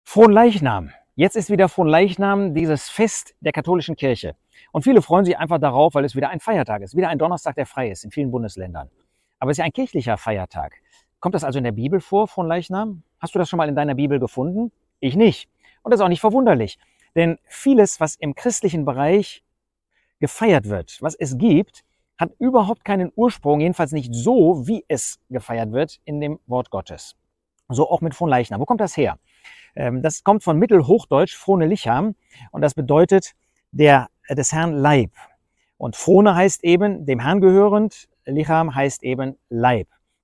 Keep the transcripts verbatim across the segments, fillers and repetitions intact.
Fronleichnam. Jetzt ist wieder Fronleichnam, dieses Fest der katholischen Kirche. Und viele freuen sich einfach darauf, weil es wieder ein Feiertag ist. Wieder ein Donnerstag, der frei ist in vielen Bundesländern. Aber es ist ja ein kirchlicher Feiertag. Kommt das also in der Bibel vor, Fronleichnam? Hast du das schon mal in deiner Bibel gefunden? Ich nicht. Und das ist auch nicht verwunderlich. Denn vieles, was im christlichen Bereich gefeiert wird, was es gibt, hat überhaupt keinen Ursprung, jedenfalls nicht so, wie es gefeiert wird in dem Wort Gottes. So auch mit Fronleichnam. Wo kommt das her? Das kommt von Mittelhochdeutsch Frone Licham und das bedeutet der, des Herrn Leib. Und Frone heißt eben dem Herrn gehörend, Licham heißt eben Leib.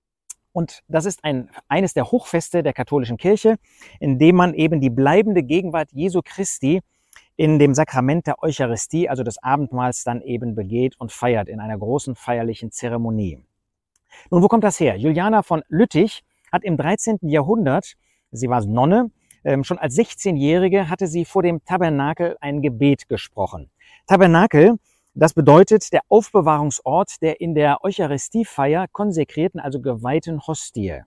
Und das ist ein, eines der Hochfeste der katholischen Kirche, in dem man eben die bleibende Gegenwart Jesu Christi in dem Sakrament der Eucharistie, also des Abendmahls, dann eben begeht und feiert in einer großen feierlichen Zeremonie. Nun, wo kommt das her? Juliana von Lüttich hat im dreizehnten Jahrhundert, sie war Nonne, schon als sechzehnjährige hatte sie vor dem Tabernakel ein Gebet gesprochen. Tabernakel, das bedeutet der Aufbewahrungsort der in der Eucharistiefeier konsekrierten, also geweihten Hostie.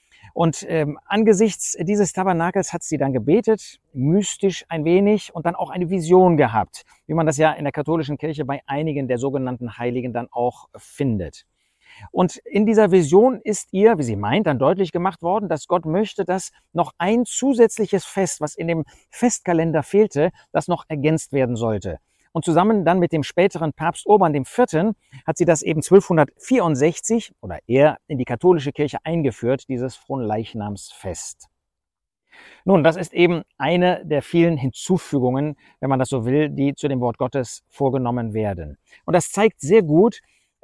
Und ähm, angesichts dieses Tabernakels hat sie dann gebetet, mystisch ein wenig und dann auch eine Vision gehabt, wie man das ja in der katholischen Kirche bei einigen der sogenannten Heiligen dann auch findet. Und in dieser Vision ist ihr, wie sie meint, dann deutlich gemacht worden, dass Gott möchte, dass noch ein zusätzliches Fest, was in dem Festkalender fehlte, das noch ergänzt werden sollte. Und zusammen dann mit dem späteren Papst Urban der Vierte. hat sie das eben zwölfhundertvierundsechzig oder er in die katholische Kirche eingeführt, dieses Fronleichnamsfest. Nun, das ist eben eine der vielen Hinzufügungen, wenn man das so will, die zu dem Wort Gottes vorgenommen werden. Und das zeigt sehr gut,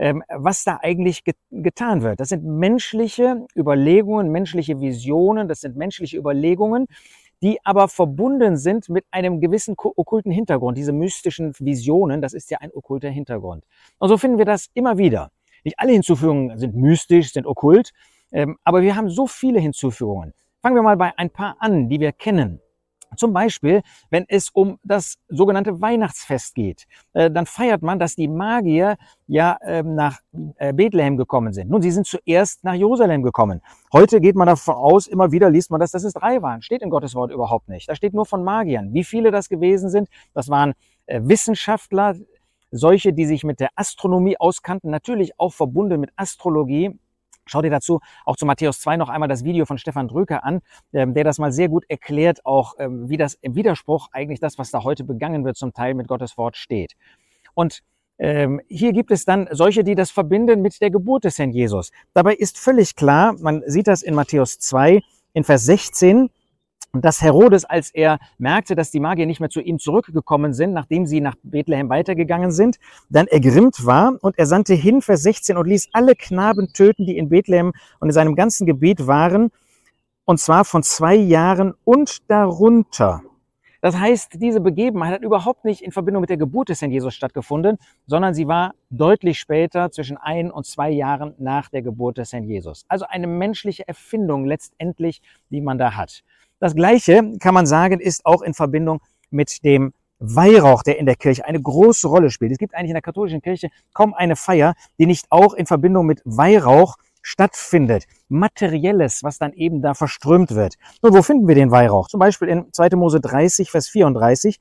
was da eigentlich getan wird. Das sind menschliche Überlegungen, menschliche Visionen, das sind menschliche Überlegungen, die aber verbunden sind mit einem gewissen okkulten Hintergrund. Diese mystischen Visionen, das ist ja ein okkulter Hintergrund. Und so finden wir das immer wieder. Nicht alle Hinzufügungen sind mystisch, sind okkult, aber wir haben so viele Hinzufügungen. Fangen wir mal bei ein paar an, die wir kennen. Zum Beispiel, wenn es um das sogenannte Weihnachtsfest geht, äh, dann feiert man, dass die Magier ja äh, nach äh, Bethlehem gekommen sind. Nun, sie sind zuerst nach Jerusalem gekommen. Heute geht man davon aus, immer wieder liest man das, dass es drei waren. Steht in Gottes Wort überhaupt nicht. Da steht nur von Magiern. Wie viele das gewesen sind, das waren äh, Wissenschaftler, solche, die sich mit der Astronomie auskannten, natürlich auch verbunden mit Astrologie. Schau dir dazu auch zu Matthäus zwei noch einmal das Video von Stefan Dröker an, ähm, der das mal sehr gut erklärt, auch ähm, wie das im Widerspruch eigentlich das, was da heute begangen wird, zum Teil mit Gottes Wort steht. Und ähm, hier gibt es dann solche, die das verbinden mit der Geburt des Herrn Jesus. Dabei ist völlig klar, man sieht das in Matthäus zwei, in Vers sechzehn, dass Herodes, als er merkte, dass die Magier nicht mehr zu ihm zurückgekommen sind, nachdem sie nach Bethlehem weitergegangen sind, dann ergrimmt war und er sandte hin, Vers sechzehn, und ließ alle Knaben töten, die in Bethlehem und in seinem ganzen Gebiet waren, und zwar von zwei Jahren und darunter. Das heißt, diese Begebenheit hat überhaupt nicht in Verbindung mit der Geburt des Herrn Jesus stattgefunden, sondern sie war deutlich später, zwischen ein und zwei Jahren nach der Geburt des Herrn Jesus. Also eine menschliche Erfindung letztendlich, die man da hat. Das Gleiche, kann man sagen, ist auch in Verbindung mit dem Weihrauch, der in der Kirche eine große Rolle spielt. Es gibt eigentlich in der katholischen Kirche kaum eine Feier, die nicht auch in Verbindung mit Weihrauch stattfindet. Materielles, was dann eben da verströmt wird. Nun, wo finden wir den Weihrauch? Zum Beispiel in zweiter Mose dreißig, Vers vierunddreißig,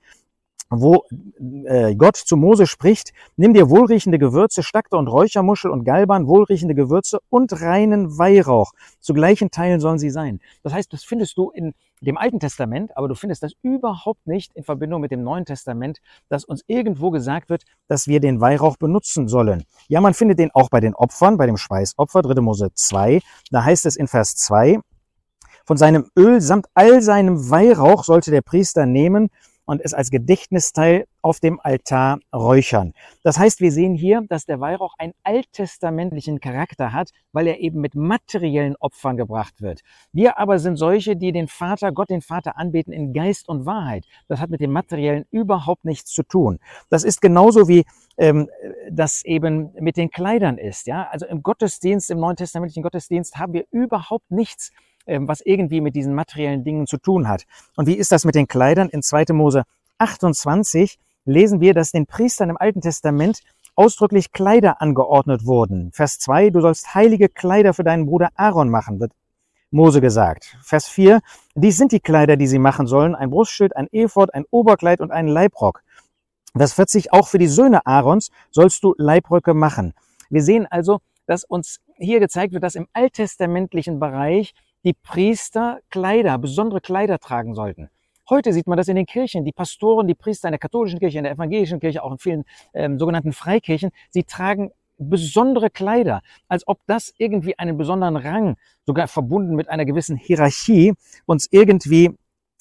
wo äh, Gott zu Mose spricht: Nimm dir wohlriechende Gewürze, Stacte und Räuchermuschel und Galban, wohlriechende Gewürze und reinen Weihrauch. Zu gleichen Teilen sollen sie sein. Das heißt, das findest du in dem Alten Testament, aber du findest das überhaupt nicht in Verbindung mit dem Neuen Testament, dass uns irgendwo gesagt wird, dass wir den Weihrauch benutzen sollen. Ja, man findet den auch bei den Opfern, bei dem Schweißopfer, dritter Mose zwei. Da heißt es in Vers zwei, von seinem Öl samt all seinem Weihrauch sollte der Priester nehmen und es als Gedächtnisteil auf dem Altar räuchern. Das heißt, wir sehen hier, dass der Weihrauch einen alttestamentlichen Charakter hat, weil er eben mit materiellen Opfern gebracht wird. Wir aber sind solche, die den Vater, Gott den Vater anbeten in Geist und Wahrheit. Das hat mit dem Materiellen überhaupt nichts zu tun. Das ist genauso wie ähm, das eben mit den Kleidern ist. Ja? Also im Gottesdienst, im neuen testamentlichen Gottesdienst haben wir überhaupt nichts, was irgendwie mit diesen materiellen Dingen zu tun hat. Und wie ist das mit den Kleidern? In zweiter Mose achtundzwanzig lesen wir, dass den Priestern im Alten Testament ausdrücklich Kleider angeordnet wurden. Vers zwei, du sollst heilige Kleider für deinen Bruder Aaron machen. Wird Mose gesagt. Vers vier, dies sind die Kleider, die sie machen sollen, ein Brustschild, ein Ephod, ein Oberkleid und ein Leibrock. Vers vierzig, auch für die Söhne Aarons sollst du Leibröcke machen. Wir sehen also, dass uns hier gezeigt wird, dass im alttestamentlichen Bereich die Priester Kleider, besondere Kleider tragen sollten. Heute sieht man das in den Kirchen. Die Pastoren, die Priester in der katholischen Kirche, in der evangelischen Kirche, auch in vielen ähm, sogenannten Freikirchen, sie tragen besondere Kleider, als ob das irgendwie einen besonderen Rang, sogar verbunden mit einer gewissen Hierarchie, uns irgendwie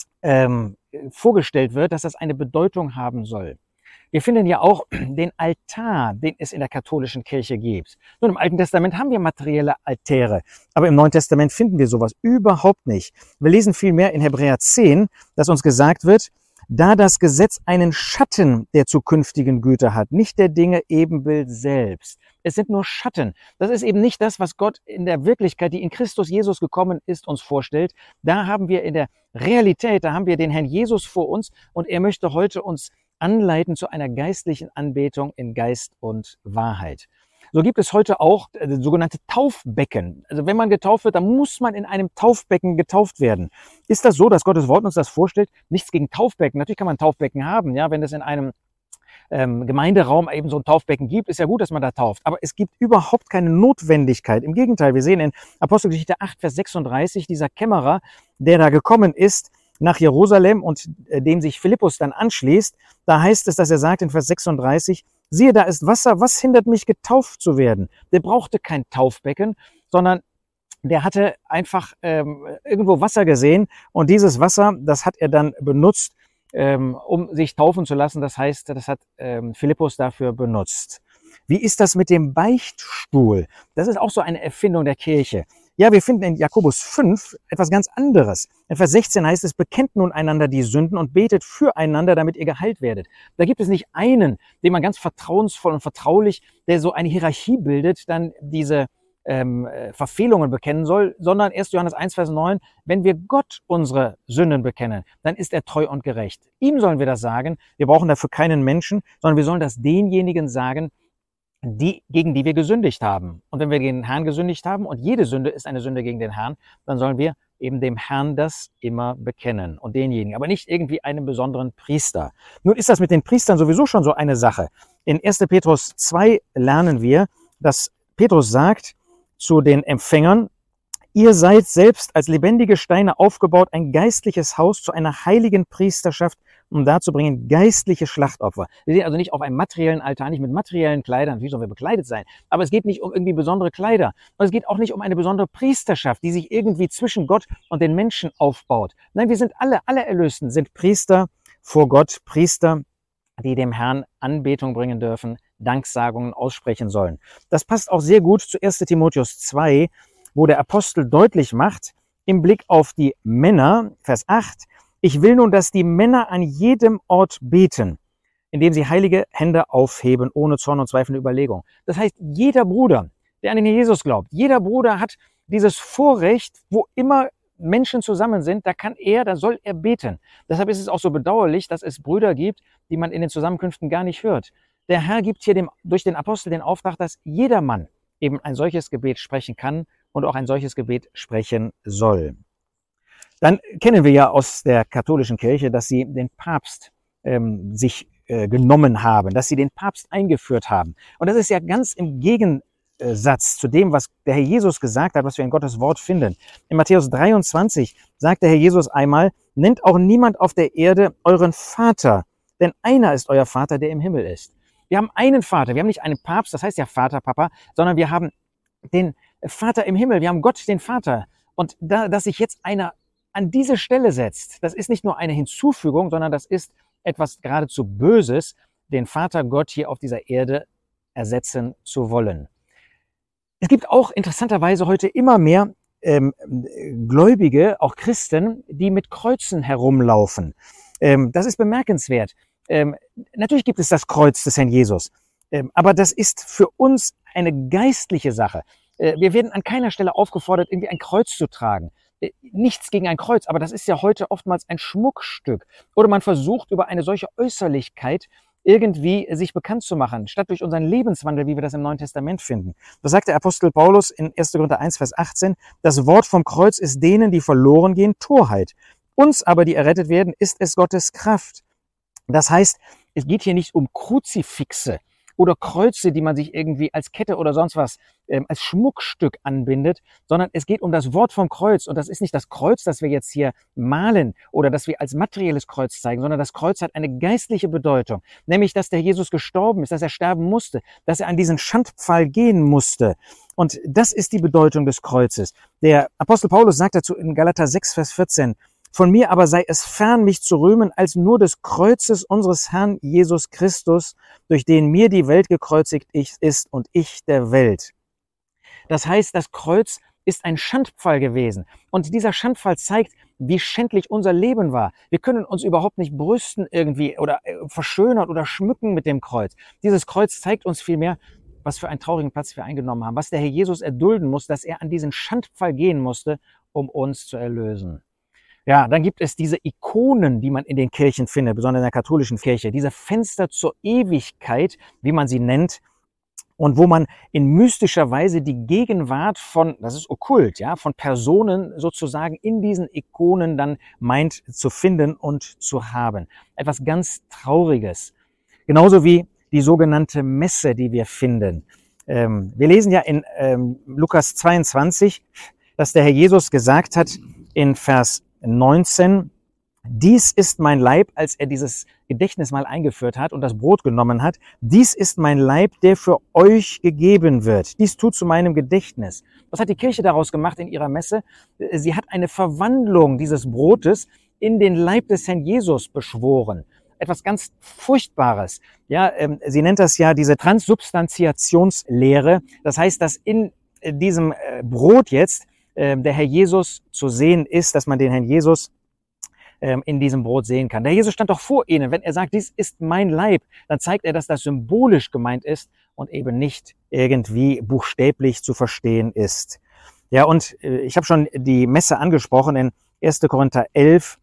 ähm, vorgestellt wird, dass das eine Bedeutung haben soll. Wir finden ja auch den Altar, den es in der katholischen Kirche gibt. Nun, im Alten Testament haben wir materielle Altäre, aber im Neuen Testament finden wir sowas überhaupt nicht. Wir lesen vielmehr in Hebräer zehn, dass uns gesagt wird, da das Gesetz einen Schatten der zukünftigen Güter hat, nicht der Dinge Ebenbild selbst. Es sind nur Schatten. Das ist eben nicht das, was Gott in der Wirklichkeit, die in Christus Jesus gekommen ist, uns vorstellt. Da haben wir in der Realität, da haben wir den Herrn Jesus vor uns und er möchte heute uns anleiten zu einer geistlichen Anbetung in Geist und Wahrheit. So gibt es heute auch äh, sogenannte Taufbecken. Also wenn man getauft wird, dann muss man in einem Taufbecken getauft werden. Ist das so, dass Gottes Wort uns das vorstellt? Nichts gegen Taufbecken. Natürlich kann man Taufbecken haben, ja, wenn es in einem ähm, Gemeinderaum eben so ein Taufbecken gibt, ist ja gut, dass man da tauft. Aber es gibt überhaupt keine Notwendigkeit. Im Gegenteil, wir sehen in Apostelgeschichte acht, Vers sechsunddreißig, dieser Kämmerer, der da gekommen ist nach Jerusalem und äh, dem sich Philippus dann anschließt, da heißt es, dass er sagt in Vers sechsunddreißig, siehe, da ist Wasser, was hindert mich, getauft zu werden? Der brauchte kein Taufbecken, sondern der hatte einfach ähm, irgendwo Wasser gesehen und dieses Wasser, das hat er dann benutzt, ähm, um sich taufen zu lassen. Das heißt, das hat ähm, Philippus dafür benutzt. Wie ist das mit dem Beichtstuhl? Das ist auch so eine Erfindung der Kirche. Ja, wir finden in Jakobus fünf etwas ganz anderes. In Vers sechzehn heißt es, bekennt nun einander die Sünden und betet füreinander, damit ihr geheilt werdet. Da gibt es nicht einen, den man ganz vertrauensvoll und vertraulich, der so eine Hierarchie bildet, dann diese ähm, Verfehlungen bekennen soll, sondern erster Johannes eins, Vers neun, wenn wir Gott unsere Sünden bekennen, dann ist er treu und gerecht. Ihm sollen wir das sagen. Wir brauchen dafür keinen Menschen, sondern wir sollen das denjenigen sagen, die, gegen die wir gesündigt haben. Und wenn wir gegen den Herrn gesündigt haben, und jede Sünde ist eine Sünde gegen den Herrn, dann sollen wir eben dem Herrn das immer bekennen und denjenigen, aber nicht irgendwie einem besonderen Priester. Nun ist das mit den Priestern sowieso schon so eine Sache. In erster Petrus zwei lernen wir, dass Petrus sagt zu den Empfängern, ihr seid selbst als lebendige Steine aufgebaut, ein geistliches Haus zu einer heiligen Priesterschaft, um darzubringen geistliche Schlachtopfer. Wir sehen also nicht auf einem materiellen Altar, nicht mit materiellen Kleidern, wie sollen wir bekleidet sein, aber es geht nicht um irgendwie besondere Kleider und es geht auch nicht um eine besondere Priesterschaft, die sich irgendwie zwischen Gott und den Menschen aufbaut. Nein, wir sind alle, alle Erlösten sind Priester vor Gott, Priester, die dem Herrn Anbetung bringen dürfen, Danksagungen aussprechen sollen. Das passt auch sehr gut zu erster Timotheus zwei, wo der Apostel deutlich macht, im Blick auf die Männer, Vers acht, ich will nun, dass die Männer an jedem Ort beten, indem sie heilige Hände aufheben, ohne Zorn und zweifelnde Überlegung. Das heißt, jeder Bruder, der an den Jesus glaubt, jeder Bruder hat dieses Vorrecht, wo immer Menschen zusammen sind, da kann er, da soll er beten. Deshalb ist es auch so bedauerlich, dass es Brüder gibt, die man in den Zusammenkünften gar nicht hört. Der Herr gibt hier dem, durch den Apostel den Auftrag, dass jeder Mann eben ein solches Gebet sprechen kann und auch ein solches Gebet sprechen soll. Dann kennen wir ja aus der katholischen Kirche, dass sie den Papst ähm, sich äh, genommen haben, dass sie den Papst eingeführt haben. Und das ist ja ganz im Gegensatz zu dem, was der Herr Jesus gesagt hat, was wir in Gottes Wort finden. In Matthäus dreiundzwanzig sagt der Herr Jesus einmal, nennt auch niemand auf der Erde euren Vater, denn einer ist euer Vater, der im Himmel ist. Wir haben einen Vater, wir haben nicht einen Papst, das heißt ja Vater, Papa, sondern wir haben den Vater im Himmel, wir haben Gott, den Vater. Und da, dass sich jetzt einer an diese Stelle setzt, das ist nicht nur eine Hinzufügung, sondern das ist etwas geradezu Böses, den Vater Gott hier auf dieser Erde ersetzen zu wollen. Es gibt auch interessanterweise heute immer mehr ähm, Gläubige, auch Christen, die mit Kreuzen herumlaufen. Ähm, das ist bemerkenswert. Ähm, natürlich gibt es das Kreuz des Herrn Jesus, ähm, aber das ist für uns eine geistliche Sache. Äh, wir werden an keiner Stelle aufgefordert, irgendwie ein Kreuz zu tragen. Nichts gegen ein Kreuz, aber das ist ja heute oftmals ein Schmuckstück. Oder man versucht über eine solche Äußerlichkeit irgendwie sich bekannt zu machen, statt durch unseren Lebenswandel, wie wir das im Neuen Testament finden. Das sagt der Apostel Paulus in erster Korinther eins, Vers achtzehn, das Wort vom Kreuz ist denen, die verloren gehen, Torheit. Uns aber, die errettet werden, ist es Gottes Kraft. Das heißt, es geht hier nicht um Kruzifixe oder Kreuze, die man sich irgendwie als Kette oder sonst was ähm, als Schmuckstück anbindet, sondern es geht um das Wort vom Kreuz. Und das ist nicht das Kreuz, das wir jetzt hier malen oder das wir als materielles Kreuz zeigen, sondern das Kreuz hat eine geistliche Bedeutung. Nämlich, dass der Jesus gestorben ist, dass er sterben musste, dass er an diesen Schandpfahl gehen musste. Und das ist die Bedeutung des Kreuzes. Der Apostel Paulus sagt dazu in Galater sechs, Vers vierzehn, von mir aber sei es fern, mich zu rühmen, als nur des Kreuzes unseres Herrn Jesus Christus, durch den mir die Welt gekreuzigt ist und ich der Welt. Das heißt, das Kreuz ist ein Schandpfahl gewesen. Und dieser Schandpfahl zeigt, wie schändlich unser Leben war. Wir können uns überhaupt nicht brüsten irgendwie oder verschönern oder schmücken mit dem Kreuz. Dieses Kreuz zeigt uns vielmehr, was für einen traurigen Platz wir eingenommen haben, was der Herr Jesus erdulden muss, dass er an diesen Schandpfahl gehen musste, um uns zu erlösen. Ja, dann gibt es diese Ikonen, die man in den Kirchen findet, besonders in der katholischen Kirche, diese Fenster zur Ewigkeit, wie man sie nennt, und wo man in mystischer Weise die Gegenwart von, das ist okkult, ja, von Personen sozusagen in diesen Ikonen dann meint zu finden und zu haben. Etwas ganz Trauriges. Genauso wie die sogenannte Messe, die wir finden. Ähm, wir lesen ja in ähm, Lukas zweiundzwanzig, dass der Herr Jesus gesagt hat in Vers neunzehn, dies ist mein Leib, als er dieses Gedächtnis mal eingeführt hat und das Brot genommen hat. Dies ist mein Leib, der für euch gegeben wird. Dies tut zu meinem Gedächtnis. Was hat die Kirche daraus gemacht in ihrer Messe? Sie hat eine Verwandlung dieses Brotes in den Leib des Herrn Jesus beschworen. Etwas ganz Furchtbares. Ja, ähm, sie nennt das ja diese Transsubstantiationslehre. Das heißt, dass in äh, diesem äh, Brot jetzt der Herr Jesus zu sehen ist, dass man den Herrn Jesus ähm, in diesem Brot sehen kann. Der Herr Jesus stand doch vor ihnen. Wenn er sagt, dies ist mein Leib, dann zeigt er, dass das symbolisch gemeint ist und eben nicht irgendwie buchstäblich zu verstehen ist. Ja, und äh, ich habe schon die Messe angesprochen. In erster Korinther elf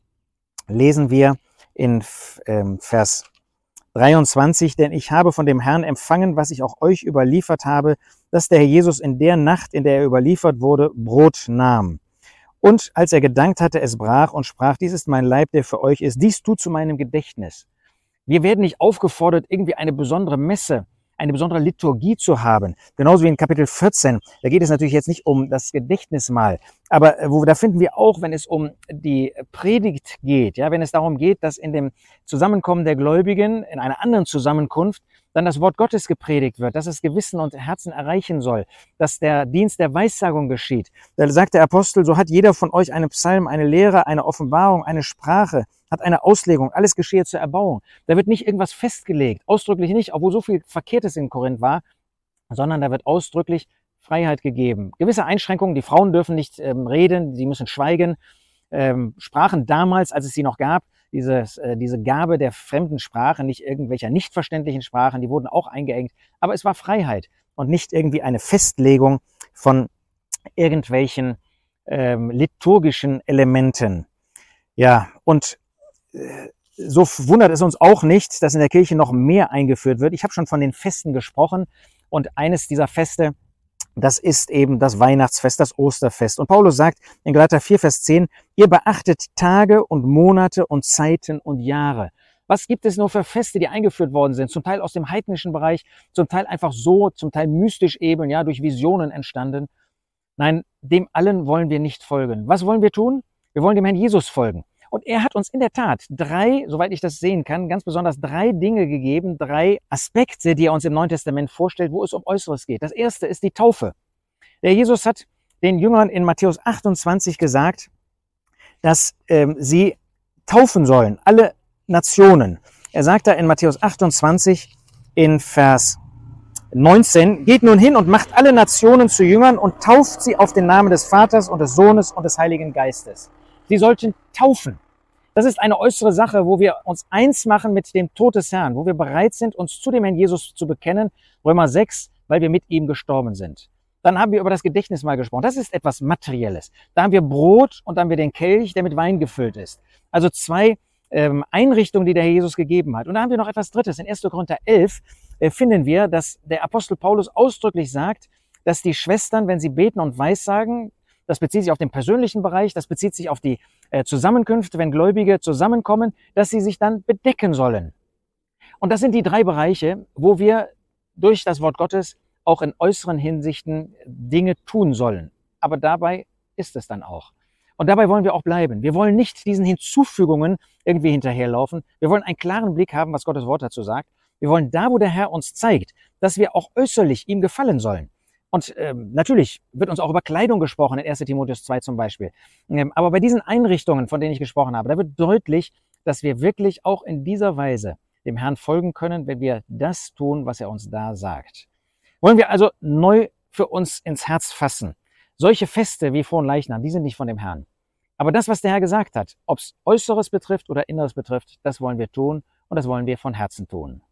lesen wir in ähm, Vers dreiundzwanzig, denn ich habe von dem Herrn empfangen, was ich auch euch überliefert habe, dass der Herr Jesus in der Nacht, in der er überliefert wurde, Brot nahm. Und als er gedankt hatte, es brach und sprach, dies ist mein Leib, der für euch ist, dies tut zu meinem Gedächtnis. Wir werden nicht aufgefordert, irgendwie eine besondere Messe, eine besondere Liturgie zu haben. Genauso wie in Kapitel vierzehn. Da geht es natürlich jetzt nicht um das Gedächtnismahl. Aber wo, da finden wir auch, wenn es um die Predigt geht, ja, wenn es darum geht, dass in dem Zusammenkommen der Gläubigen, in einer anderen Zusammenkunft, dann das Wort Gottes gepredigt wird, dass es Gewissen und Herzen erreichen soll, dass der Dienst der Weissagung geschieht. Da sagt der Apostel, so hat jeder von euch einen Psalm, eine Lehre, eine Offenbarung, eine Sprache, hat eine Auslegung, alles geschehe zur Erbauung. Da wird nicht irgendwas festgelegt, ausdrücklich nicht, obwohl so viel Verkehrtes in Korinth war, sondern da wird ausdrücklich Freiheit gegeben. Gewisse Einschränkungen, die Frauen dürfen nicht ähm, reden, sie müssen schweigen. Ähm, Sprachen damals, als es sie noch gab, Dieses, äh, diese Gabe der fremden Sprache, nicht irgendwelcher nicht verständlichen Sprachen, die wurden auch eingeengt. Aber es war Freiheit und nicht irgendwie eine Festlegung von irgendwelchen ähm, liturgischen Elementen. Ja, und äh, so wundert es uns auch nicht, dass in der Kirche noch mehr eingeführt wird. Ich habe schon von den Festen gesprochen und eines dieser Feste, das ist eben das Weihnachtsfest, das Osterfest. Und Paulus sagt in Galater vier, Vers zehn, ihr beachtet Tage und Monate und Zeiten und Jahre. Was gibt es nur für Feste, die eingeführt worden sind? Zum Teil aus dem heidnischen Bereich, zum Teil einfach so, zum Teil mystisch eben, ja, durch Visionen entstanden. Nein, dem allen wollen wir nicht folgen. Was wollen wir tun? Wir wollen dem Herrn Jesus folgen. Und er hat uns in der Tat drei, soweit ich das sehen kann, ganz besonders drei Dinge gegeben, drei Aspekte, die er uns im Neuen Testament vorstellt, wo es um Äußeres geht. Das erste ist die Taufe. Der Jesus hat den Jüngern in Matthäus achtundzwanzig gesagt, dass ähm, sie taufen sollen, alle Nationen. Er sagt da in Matthäus achtundzwanzig in Vers neunzehn, geht nun hin und macht alle Nationen zu Jüngern und tauft sie auf den Namen des Vaters und des Sohnes und des Heiligen Geistes. Sie sollten taufen. Das ist eine äußere Sache, wo wir uns eins machen mit dem Tod des Herrn, wo wir bereit sind, uns zu dem Herrn Jesus zu bekennen. Römer sechs, weil wir mit ihm gestorben sind. Dann haben wir über das Gedächtnismahl gesprochen. Das ist etwas Materielles. Da haben wir Brot und dann haben wir den Kelch, der mit Wein gefüllt ist. Also zwei ähm, Einrichtung, die der Herr Jesus gegeben hat. Und da haben wir noch etwas Drittes. In erster Korinther elf äh, finden wir, dass der Apostel Paulus ausdrücklich sagt, dass die Schwestern, wenn sie beten und weissagen, das bezieht sich auf den persönlichen Bereich, das bezieht sich auf die äh, Zusammenkünfte, wenn Gläubige zusammenkommen, dass sie sich dann bedecken sollen. Und das sind die drei Bereiche, wo wir durch das Wort Gottes auch in äußeren Hinsichten Dinge tun sollen. Aber dabei ist es dann auch. Und dabei wollen wir auch bleiben. Wir wollen nicht diesen Hinzufügungen irgendwie hinterherlaufen. Wir wollen einen klaren Blick haben, was Gottes Wort dazu sagt. Wir wollen da, wo der Herr uns zeigt, dass wir auch äußerlich ihm gefallen sollen. Und ähm, natürlich wird uns auch über Kleidung gesprochen, in erster Timotheus zwei zum Beispiel. Ähm, aber bei diesen Einrichtungen, von denen ich gesprochen habe, da wird deutlich, dass wir wirklich auch in dieser Weise dem Herrn folgen können, wenn wir das tun, was er uns da sagt. Wollen wir also neu für uns ins Herz fassen. Solche Feste wie Fronleichnam, die sind nicht von dem Herrn. Aber das, was der Herr gesagt hat, ob es Äußeres betrifft oder Inneres betrifft, das wollen wir tun und das wollen wir von Herzen tun.